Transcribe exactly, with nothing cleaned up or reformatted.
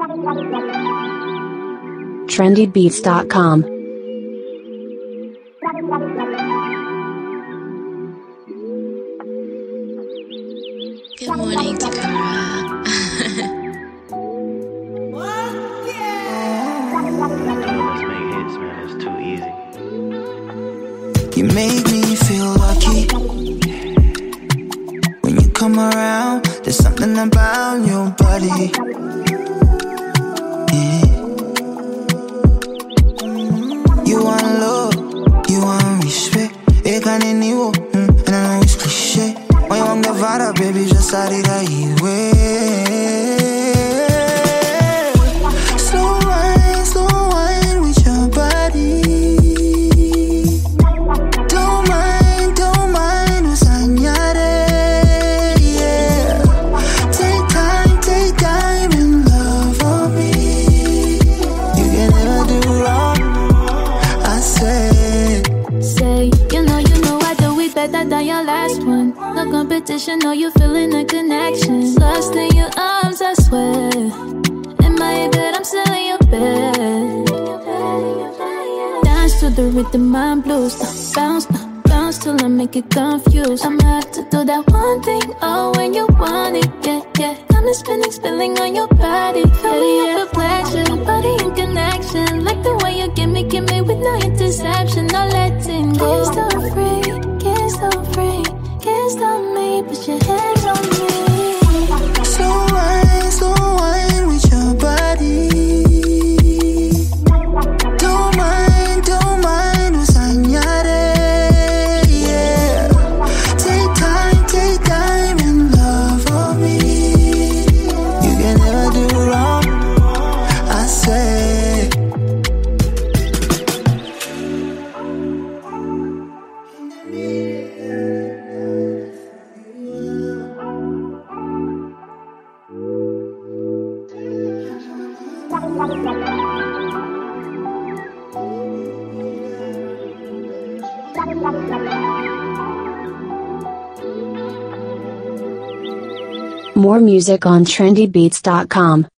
trendy beats dot com. Good morning, Takara. Let's make hits, man. It's too easy. You make me feel lucky when you come around. There's something about your body. Yeah. You want love, you want respect. Eu can't anymore, and I know it's cliché. When you want the vibe, baby, just sair daí, way. Slow wine, slow wine with your body. Don't mind, don't mind what's on your day, yeah. Take time, take time and love for me. You can never do wrong, I say. Say, you know, you know I do it better than your last one. No competition, know you feeling a connection. Lost in your arms, I swear. In my bed, I'm still in your bed. Dance to the rhythm, I'm blues. Uh, bounce, uh, bounce till I make it confused. I'ma have to do that one thing, oh, when you want it, yeah, yeah. Got me spinning, spilling on your body. Fill me up with pleasure, body and connection. Like the way you give me, give me with no interception, no letting go. Can't stop free, can't stop free. Can't stop me, put your hands on me. Slow wine, slow wine with your body. Don't mind, don't mind what's on your day, yeah. Take time, take time and love for me. You can never do wrong, I say. More music on trendy beats dot com.